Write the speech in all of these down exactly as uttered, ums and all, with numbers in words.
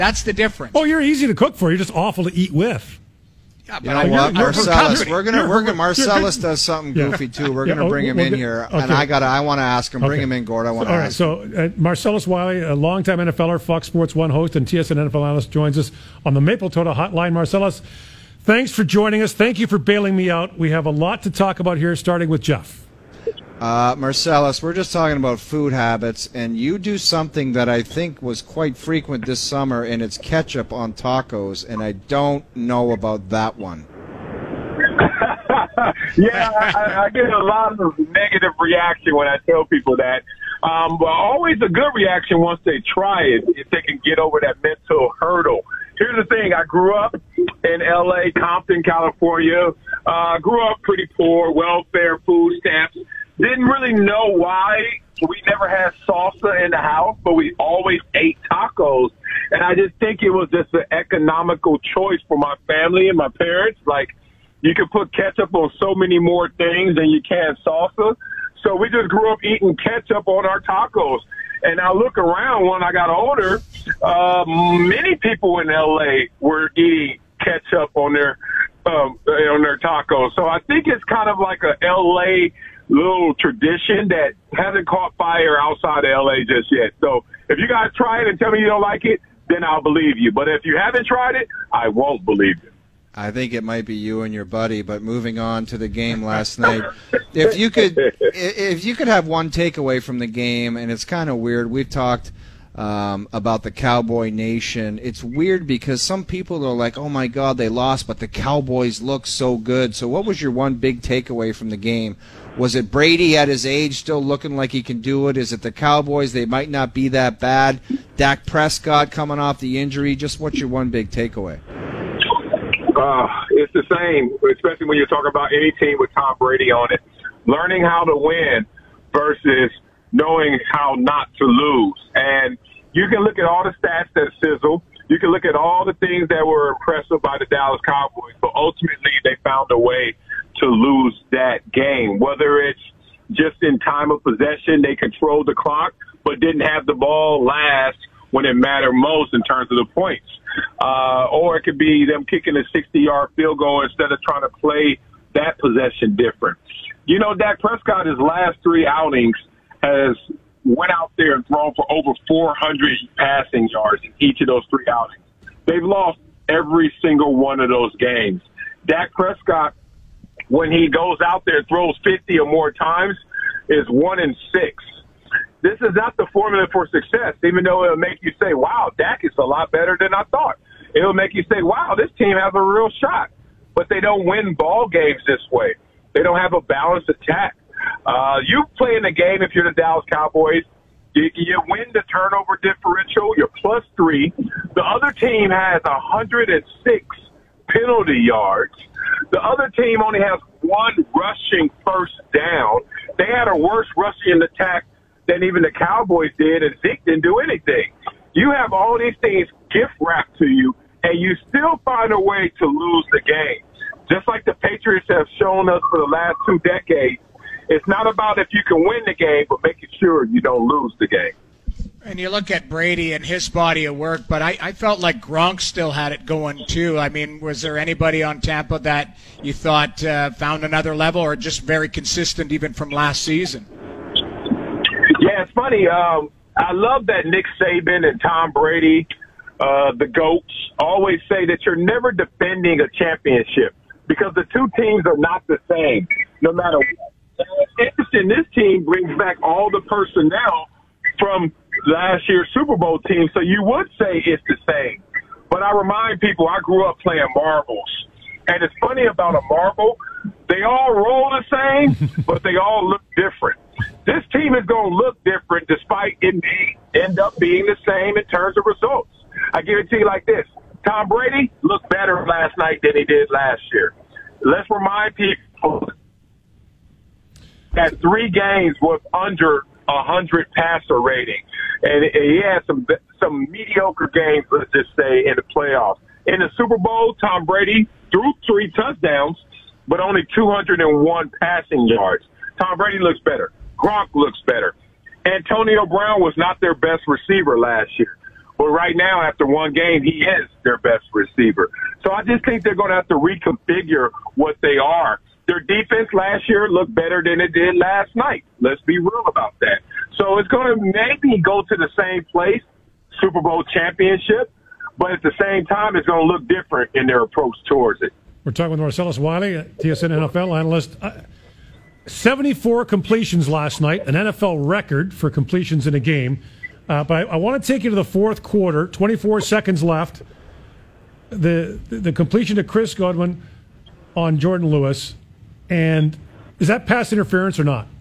That's the difference. Oh, you're easy to cook for. You're just awful to eat with. Yeah, but you know I, what, you're, Marcellus, we're gonna we're gonna Marcellus does something goofy yeah. too. We're yeah, gonna bring him we'll in get, here, okay. and I gotta I want to ask him. Bring okay. him in, Gord. I want to. All ask right. him. So uh, Marcellus Wiley, a longtime NFLer, Fox Sports One host, and T S N N F L analyst, joins us on the Maple Total Hotline. Marcellus, thanks for joining us. Thank you for bailing me out. We have a lot to talk about here, starting with Jeff. Uh, Marcellus, we're just talking about food habits, and you do something that I think was quite frequent this summer, and it's ketchup on tacos, and I don't know about that one. yeah, I, I get a lot of negative reaction when I tell people that. Um, but always a good reaction once they try it, if they can get over that mental hurdle. Here's the thing. I grew up in L A, Compton, California. Uh, grew up pretty poor, welfare, food stamps. Didn't really know why we never had salsa in the house, but we always ate tacos. And I just think it was just an economical choice for my family and my parents. Like, you can put ketchup on so many more things than you can salsa. So we just grew up eating ketchup on our tacos. And I look around when I got older, uh, many people in L A were eating ketchup on their um, on their tacos. So I think it's kind of like a L A little tradition that hasn't caught fire outside of L A just yet. So if you guys try it and tell me you don't like it, then I'll believe you. But if you haven't tried it, I won't believe you. I think it might be you and your buddy, but moving on to the game last night. If you could if you could have one takeaway from the game, and it's kind of weird, we've talked um, about the Cowboy Nation. It's weird because some people are like, oh my God, they lost, but the Cowboys look so good. So what was your one big takeaway from the game? Was it Brady at his age still looking like he can do it? Is it the Cowboys? They might not be that bad. Dak Prescott coming off the injury. Just what's your one big takeaway? Uh, it's the same, especially when you're talking about any team with Tom Brady on it. Learning how to win versus knowing how not to lose. And you can look at all the stats that sizzle. You can look at all the things that were impressive by the Dallas Cowboys, but ultimately they found a way to lose that game. Whether it's just in time of possession, they controlled the clock, but didn't have the ball last when it mattered most in terms of the points. Uh, or it could be them kicking a sixty-yard field goal instead of trying to play that possession different. You know, Dak Prescott, his last three outings, has went out there and thrown for over four hundred passing yards in each of those three outings. They've lost every single one of those games. Dak Prescott, when he goes out there and throws fifty or more times, is one in six. This is not the formula for success, even though it'll make you say, wow, Dak is a lot better than I thought. It'll make you say, wow, this team has a real shot. But they don't win ball games this way. They don't have a balanced attack. Uh, you play in the game if you're the Dallas Cowboys. You, you win the turnover differential. You're plus three. The other team has one hundred six penalty yards. The other team only has one rushing first down. They had a worse rushing attack than even the Cowboys did, and Zeke didn't do anything. You have all these things gift wrapped to you, and you still find a way to lose the game. Just like the Patriots have shown us for the last two decades, it's not about if you can win the game, but making sure you don't lose the game. And you look at Brady and his body of work, but I, I felt like Gronk still had it going too. I mean, was there anybody on Tampa that you thought uh, found another level, or just very consistent even from last season? Yeah, it's funny. Um, I love that Nick Saban and Tom Brady, uh, the GOATs, always say that you're never defending a championship because the two teams are not the same, no matter what. It's interesting, this team brings back all the personnel from last year's Super Bowl team, so you would say it's the same. But I remind people, I grew up playing marbles. And it's funny about a marble, they all roll the same, but they all look different. This team is going to look different despite it being, end up being the same in terms of results. I guarantee you like this. Tom Brady looked better last night than he did last year. Let's remind people that three games was under a hundred passer rating. And he had some some mediocre games, let's just say, in the playoffs. In the Super Bowl, Tom Brady threw three touchdowns, but only two hundred one passing yards. Tom Brady looks better. Gronk looks better. Antonio Brown was not their best receiver last year. But right now, after one game, he is their best receiver. So I just think they're going to have to reconfigure what they are. Their defense last year looked better than it did last night. Let's be real about that. So it's going to maybe go to the same place, Super Bowl championship, but at the same time, it's going to look different in their approach towards it. We're talking with Marcellus Wiley, T S N N F L analyst. Uh, seventy-four completions last night, an N F L record for completions in a game. Uh, but I, I want to take you to the fourth quarter, twenty-four seconds left. The, the the completion to Chris Godwin on Jordan Lewis. And is that pass interference or not?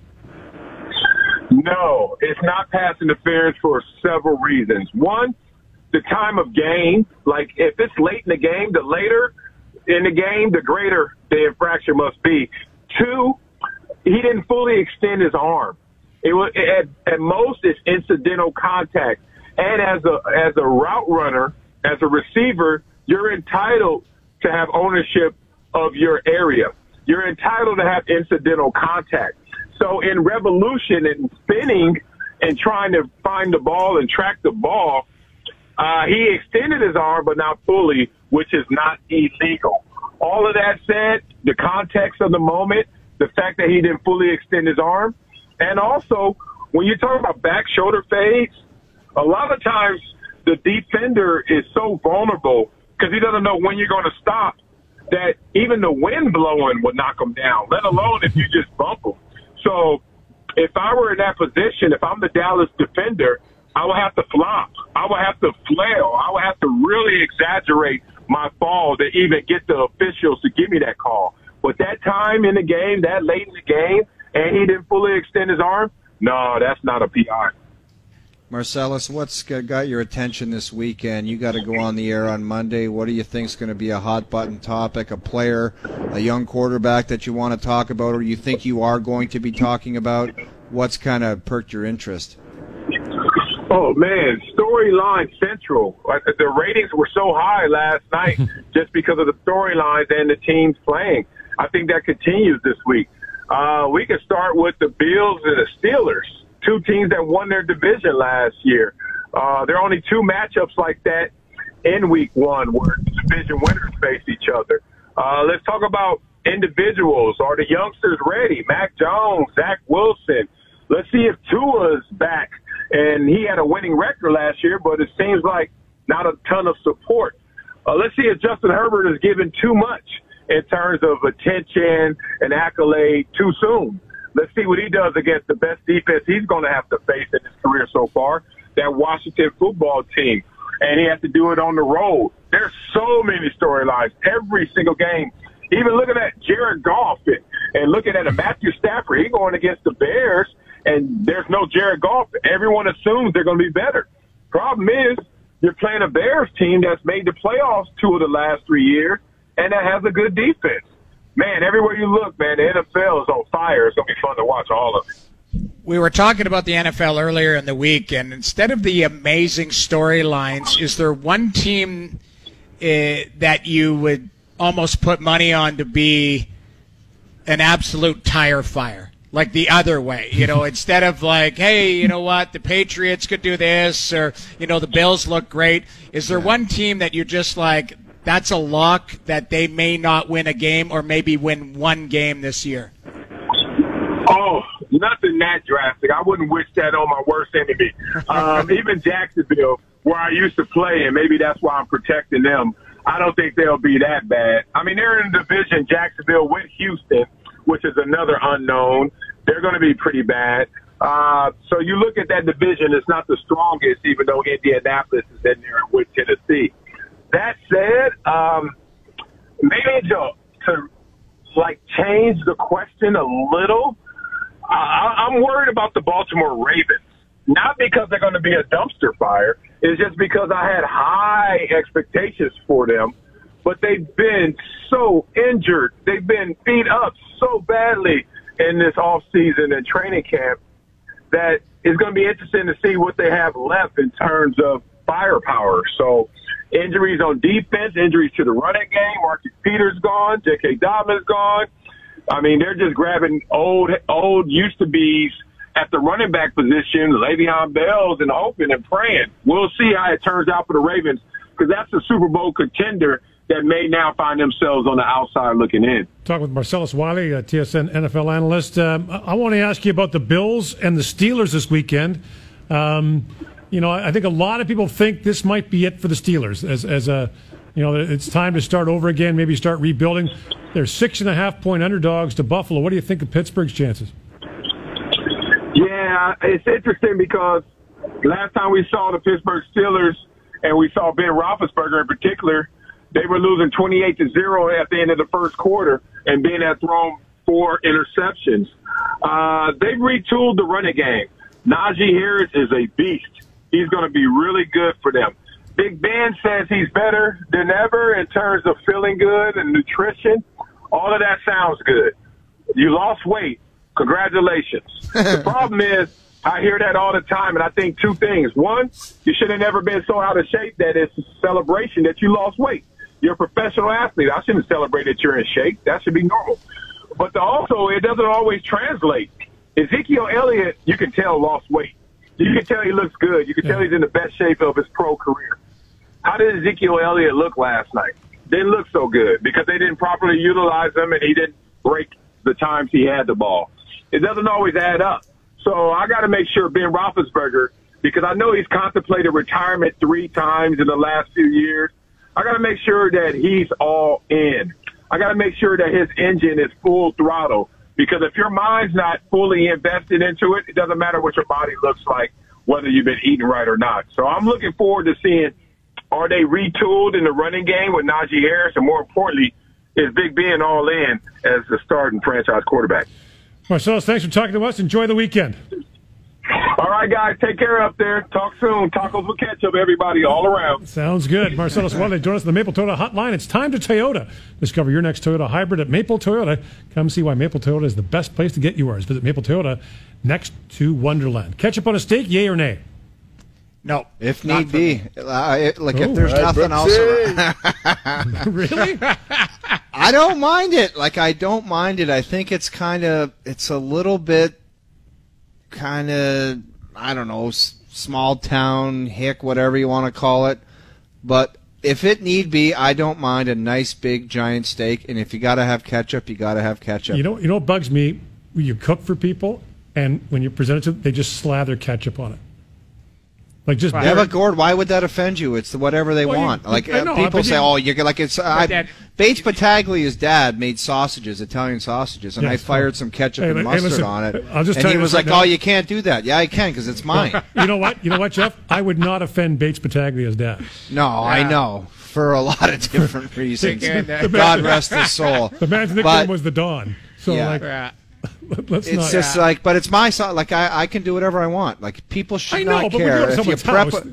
No, it's not pass interference for several reasons. One, the time of game. Like, if it's late in the game, the later in the game, the greater the infraction must be. Two, he didn't fully extend his arm. It was at, at most it's incidental contact. And as a as a route runner, as a receiver, you're entitled to have ownership of your area. You're entitled to have incidental contact. So in revolution and spinning and trying to find the ball and track the ball, uh, he extended his arm, but not fully, which is not illegal. All of that said, the context of the moment, the fact that he didn't fully extend his arm, and also when you talk about back shoulder fades, a lot of times the defender is so vulnerable because he doesn't know when you're going to stop, that even the wind blowing would knock him down, let alone if you just bump him. So if I were in that position, if I'm the Dallas defender, I would have to flop. I would have to flail. I would have to really exaggerate my fall to even get the officials to give me that call. But that time in the game, that late in the game, and he didn't fully extend his arm, no, that's not a P I. Marcellus, what's got your attention this weekend? You got to go on the air on Monday. What do you think is going to be a hot-button topic, a player, a young quarterback that you want to talk about, or you think you are going to be talking about? What's kind of perked your interest? Oh, man, storyline central. Like, the ratings were so high last night just because of the storylines and the teams playing. I think that continues this week. Uh, we can start with the Bills and the Steelers. Two teams that won their division last year. Uh, there are only two matchups like that in week one where the division winners face each other. Uh, let's talk about individuals. Are the youngsters ready? Mac Jones, Zach Wilson. Let's see if Tua's back. And he had a winning record last year, but it seems like not a ton of support. Uh, let's see if Justin Herbert is given too much in terms of attention and accolade too soon. Let's see what he does against the best defense he's going to have to face in his career so far, that Washington football team. And he has to do it on the road. There's so many storylines every single game. Even looking at Jared Goff and, and looking at a Matthew Stafford, he's going against the Bears, and there's no Jared Goff. Everyone assumes they're going to be better. Problem is, you're playing a Bears team that's made the playoffs two of the last three years, and that has a good defense. Man, everywhere you look, man, the N F L is on fire. It's going to be fun to watch all of it. We were talking about the N F L earlier in the week, and instead of the amazing storylines, is there one team uh, that you would almost put money on to be an absolute tire fire? Like the other way, you know, instead of like, hey, you know what, the Patriots could do this, or, you know, the Bills look great. Is there one team that you're just like, that's a lock that they may not win a game or maybe win one game this year? Oh, nothing that drastic. I wouldn't wish that on my worst enemy. Um, even Jacksonville, where I used to play, and maybe that's why I'm protecting them, I don't think they'll be that bad. I mean, they're in the division, Jacksonville with Houston, which is another unknown. They're going to be pretty bad. Uh, so you look at that division, it's not the strongest, even though Indianapolis is in there with Tennessee. That said, um, maybe to, to, like, change the question a little, uh, I'm worried about the Baltimore Ravens. Not because they're going to be a dumpster fire. It's just because I had high expectations for them. But they've been so injured. They've been beat up so badly in this offseason and training camp that it's going to be interesting to see what they have left in terms of firepower. So injuries on defense, injuries to the running game. Marcus Peters gone. J K. Dobbins gone. I mean, they're just grabbing old, old used-to-be's at the running back position, Le'Veon Bell's, and hoping and praying. We'll see how it turns out for the Ravens, because that's a Super Bowl contender that may now find themselves on the outside looking in. Talk with Marcellus Wiley, a T S N N F L analyst. Um, I, I want to ask you about the Bills and the Steelers this weekend. Um, you know, I think a lot of people think this might be it for the Steelers as, as a, you know, it's time to start over again, maybe start rebuilding. They're six and a half point underdogs to Buffalo. What do you think of Pittsburgh's chances? Yeah, it's interesting because last time we saw the Pittsburgh Steelers and we saw Ben Roethlisberger in particular, they were losing twenty-eight to zero at the end of the first quarter, and Ben had thrown four interceptions. Uh, they've retooled the running game. Najee Harris is a beast. He's going to be really good for them. Big Ben says he's better than ever in terms of feeling good and nutrition. All of that sounds good. You lost weight. Congratulations. The problem is, I hear that all the time, and I think two things. One, you should have never been so out of shape that it's a celebration that you lost weight. You're a professional athlete. I shouldn't celebrate that you're in shape. That should be normal. But the, also, it doesn't always translate. Ezekiel Elliott, you can tell, lost weight. You can tell he looks good. You can tell he's in the best shape of his pro career. How did Ezekiel Elliott look last night? Didn't look so good because they didn't properly utilize him, and he didn't break the times he had the ball. It doesn't always add up. So I got to make sure Ben Roethlisberger, because I know he's contemplated retirement three times in the last few years, I got to make sure that he's all in. I got to make sure that his engine is full throttle, because if your mind's not fully invested into it, it doesn't matter what your body looks like, whether you've been eating right or not. So I'm looking forward to seeing, are they retooled in the running game with Najee Harris, and more importantly, is Big Ben all in as the starting franchise quarterback? Marcellus, thanks for talking to us. Enjoy the weekend. All right, guys, take care up there. Talk soon. Tacos with ketchup, everybody, all around. Sounds good. Marcellus Wiley, join us on the Maple Toyota Hotline. It's time to Toyota. Discover your next Toyota hybrid at Maple Toyota. Come see why Maple Toyota is the best place to get yours. Visit Maple Toyota next to Wonderland. Ketchup on a steak, yay or nay? No. If need be. Uh, it, like, Ooh, if there's right, nothing else around. Really? I don't mind it. Like, I don't mind it. I think it's kind of, it's a little bit kind of, I don't know, s- small town, hick, whatever you want to call it. But if it need be, I don't mind a nice, big, giant steak. And if you got to have ketchup, you got to have ketchup. You know, you know what bugs me? When you cook for people, and when you present it to them, they just slather ketchup on it. Like just Yeah, but Gord, why would that offend you? It's whatever they Well, you- want. Like I uh, know, people but say, you- "Oh, you're like it's." I, that- Bates Battaglia's dad made sausages, Italian sausages, and I Yes, fired well, some ketchup hey, and hey, mustard listen, on it. I'll just and tell he you was this like, right now. "Oh, you can't do that." Yeah, I can because it's mine. You know what? You know what, Jeff? I would not offend Bates Battaglia's dad. No, I know for a lot of different reasons. And, uh, God rest his soul. The man's nickname But- was the Don. So Yeah. like, Yeah. let's It's not. just like, but it's my sauce. Like I, I can do whatever I want. Like people should I know, not but when you care go to if you someone's prep. house- a-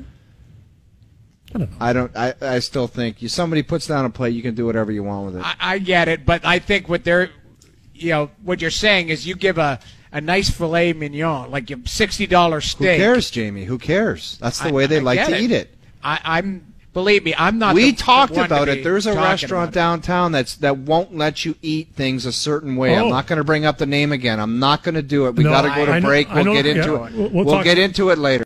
I don't know. I don't. I, I still think you. Somebody puts down a plate, you can do whatever you want with it. I, I get it, but I think what they're, you know, what you're saying is you give a, a nice filet mignon, like a sixty dollar Who steak. cares, Jamie? Who cares? That's the I- way they I like get to it. eat it. I, I'm believe me, I'm not. We the, talked the one to about be it. There's a talking restaurant about it. downtown that's that won't let you eat things a certain way. Oh. I'm not going to bring up the name again. I'm not going to do it. We No, got to go I- to I know- break. I We'll know- get into yeah, it. we'll- we'll we'll talk- get into it later.